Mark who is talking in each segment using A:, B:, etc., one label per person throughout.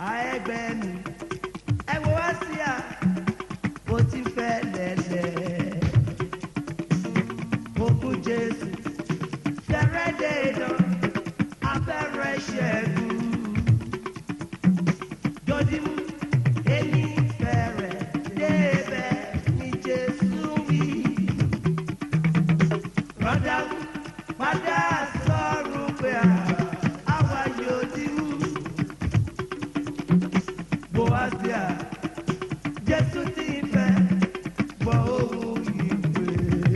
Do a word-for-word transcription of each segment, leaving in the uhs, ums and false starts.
A: àẹgbẹ́ mi ẹ wo wá sí à mo ti fẹ́ lẹ́lẹ́ ogun Jésù fẹ́rẹ́dẹ̀ ìdán abẹ́rẹ́ ṣẹ́gun dodimu èmi fẹ́rẹ̀ débẹ̀ ní Jésù wí rọ́dà padà sọ̀rọ̀ pé àwa yóò ti mú bó wá sí à Jésù ti fẹ́ gbọ́ ohùn ìpè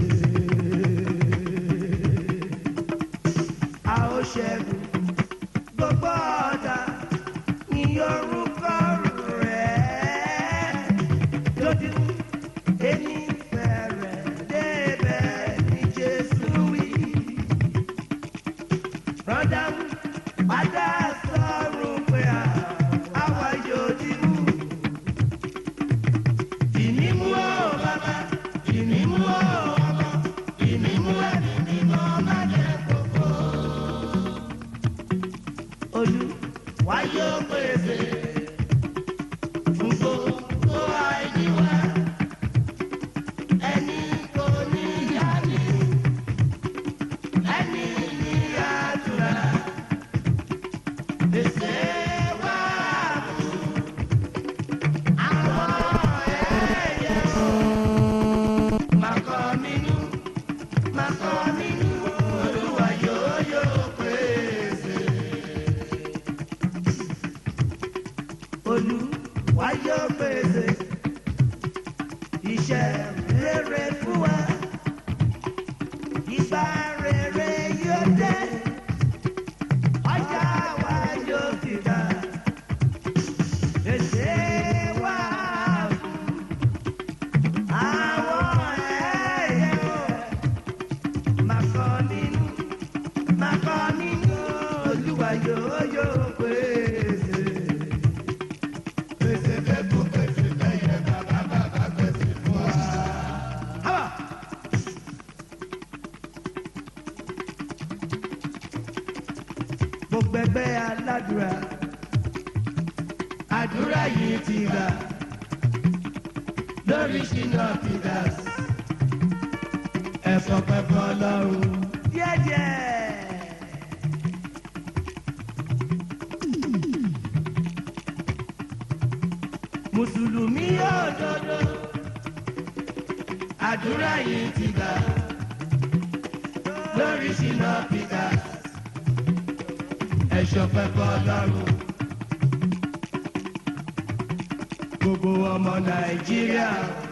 A: a ó ṣẹ́gun gbogbo ọ̀tá ní orúkọ rẹ̀ lódì èmi fẹ́rẹ̀ débẹ̀ ní Jésù wí rọ́dà padà sọ̀rọ̀ pé àwa yóò ti mú. Ìnímú o bàbá, ìnímú o ọmọ, ìnímú ẹ̀mí mímọ́ má jẹ́ kókó. Olúwa yóò pèsè fún gbogbo àìní wa. Ẹni kò ní ìyá ni, ẹni ní àdúrà. Èsè wà fún àwọn ẹ̀yẹ o. Màkọ́ nínú, màkọ́ nínú, Olúwa yóò yóò pèsè. Olúwa yóò pèsè iṣẹ́ rere fún wa. Ìgbà rere yóò dé, ọjà wa yóò sì dá. Èsè wà fún àwọn ẹ̀yẹ o. Màkọ́ nínú, màkọ́ nínú, Olúwa yóò yóò pèsè. Pèsè fẹ́ kó pèsè fẹ́ yẹ bàbá bàbá pèsè fún wa. Hábà. Gbogbo ẹgbẹ́ aládùúrà àdúrà yìí ti gbà lórí Shina Peters ẹ̀fọ́ pẹ̀fọ́ Ọlọ́run díẹ̀díẹ̀. Mùsùlùmí òdodo àdúrà yìí ti gbà lórí Shina Peters ẹ̀ṣọ́ pẹ̀fọ́ Ọlọ́run. Gbogbo ọmọ Nàìjíríà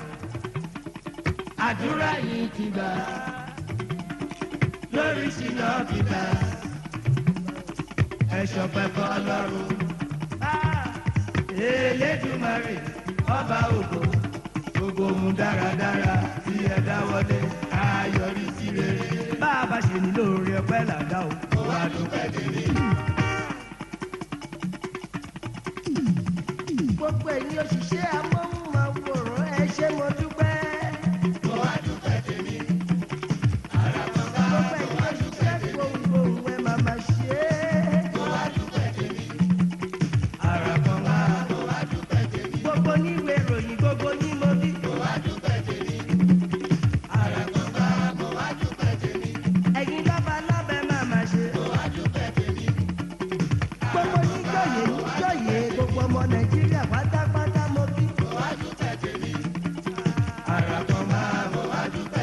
A: àdúrà yìí ti gbà lórí Shina Peters ẹ̀ṣọ́ pẹ̀fọ́ Ọlọ́run. Elédùmarè ọba ògo gbogbo ohun dáradára tí ẹ dáwọ́lé á yọrí sí rere. Bá a bá ṣe ní lóore ọpẹ́ làdá o. Ó wá dúpẹ́ tèmi. Gbogbo ẹ̀yin òṣìṣẹ́ amóhùnmáwòrán ẹ ṣé mo dúpẹ́. Ó wá dúpẹ́ tèmi. Àràbọ̀bá ó wá dúpẹ́ tèmi. Gbogbo ohun ẹ máa ma ṣe é. Ó wá dúpẹ́ tèmi. Àràbọ̀bá ó wá dúpẹ́ tèmi. Gbogbo níwèé ìròyìn gbogbo ní mo bí. Ó wá dúpẹ́ tèmi. Àràbọ̀bá ó wá dúpẹ́ tèmi. Ẹ̀yin lọ́ba lọ́bẹ̀ máa ma ṣe. Ó wá dúpẹ́ tèmi. Gbogbo níjọ́yè níjọ́yè gbogbo ọmọ Nàìjíríà pátápátá mo bí. Ó wá dúpẹ́ tèmi. Àràbọ̀bá.